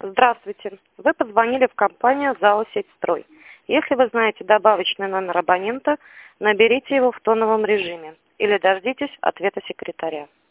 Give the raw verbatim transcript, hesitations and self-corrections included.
Здравствуйте. Вы позвонили в компанию ЗАО «Сетьстрой». Если вы знаете добавочный номер абонента, наберите его в тоновом режиме или дождитесь ответа секретаря.